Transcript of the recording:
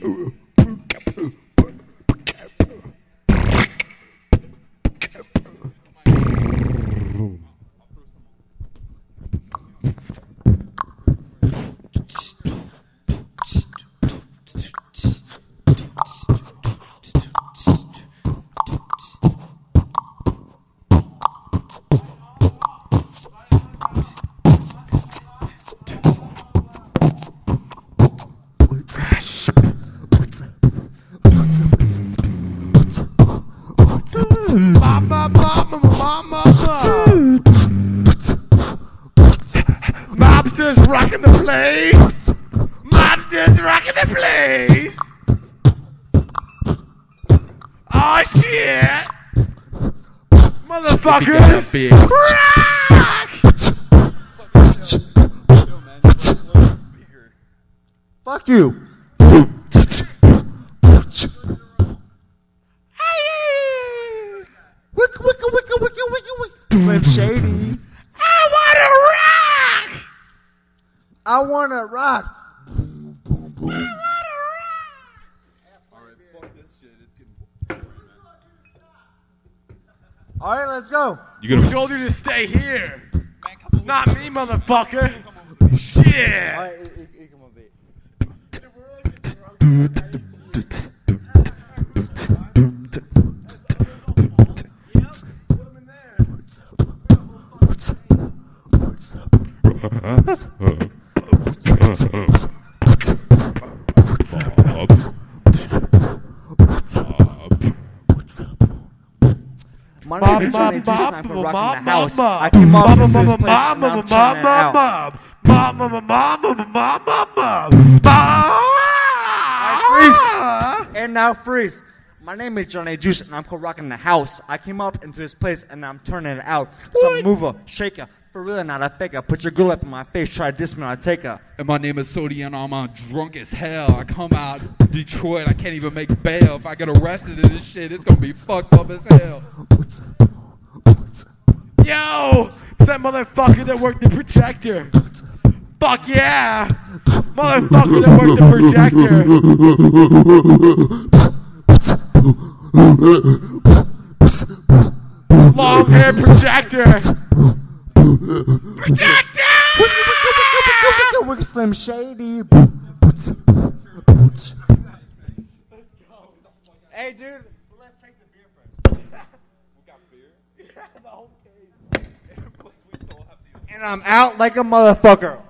Mobsters rocking the place. Mobsters rocking the place. Oh shit, motherfuckers! Rock! Fuck you. Slim Shady. I wanna rock. All right, let's go. Who told you to stay here? Not me, motherfucker. Shit. All right, you come on, babe. My name is Johnny Juice and I'm from rocking the house. I came up in this place and I'm turning it out. And now freeze. My name is Johnny Juice and I'm called rocking the house. I came up into this place and I'm turning it out. So mover, shaker, for real not a faker. Put your girl up in my face, try to diss me, I take her. And my name is Sodi and I'm drunk as hell. I come out Detroit, I can't even make bail. If I get arrested in this shit, it's gonna be fucked up as hell. Yo, it's that motherfucker that worked the projector. Fuck yeah, motherfucker that worked the projector. Long hair projector. Projector! Wick Slim Shady. Hey, dude, let's take the beer first. We got beer? Yeah, the whole case. And I'm out like a motherfucker.